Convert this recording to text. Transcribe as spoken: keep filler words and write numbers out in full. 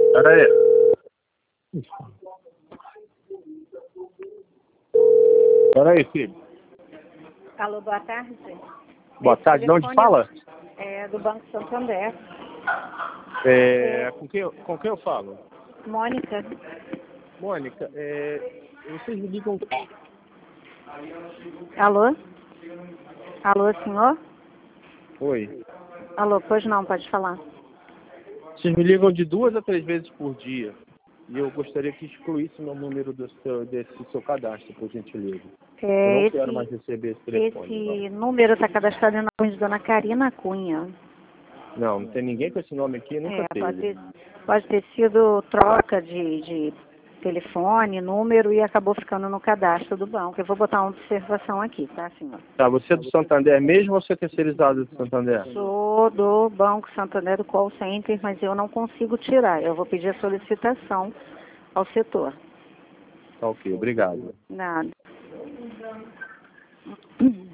Pera aí. Pera aí, filho. Alô, boa tarde. Boa Esse tarde. De onde telefone fala? É do Banco Santander. É, com, quem, eu- com quem eu falo? Mônica. Mônica, é, vocês me ligam... Alô? Alô, senhor? Oi. Alô, pois não, pode falar. Vocês me ligam de duas a três vezes por dia. E eu gostaria que excluísse meu número do seu, desse seu cadastro, por gentileza. Eu É, não quero mais esse receber esse telefone. esse número está cadastrado em nome de Dona Karina Cunha. Não, não tem ninguém com esse nome aqui, nunca É, pode teve. ter, pode ter sido troca de, de telefone, número e acabou ficando no cadastro do banco. Eu vou botar uma observação aqui, tá, senhor? Tá, você é do Santander mesmo ou você é terceirizado do Santander? Sou do Banco Santander do Call Center, mas eu não consigo tirar. Eu vou pedir a solicitação ao setor. Tá ok, obrigado. Nada.